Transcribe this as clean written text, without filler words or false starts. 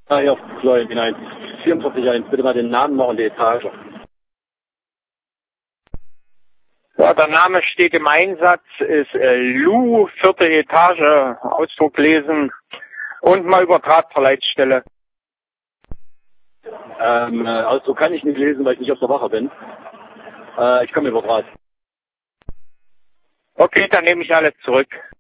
Ah, ja, Florian, hinein. 44.1, bitte mal den Namen machen, die Etage. Ja, der Name steht im Einsatz, ist Lu, 4. Etage, Ausdruck lesen und mal über Drahtverleitstelle. Ausdruck kann ich nicht lesen, weil ich nicht auf der Wache bin. Ich komme über Draht. Okay, dann nehme ich alles zurück.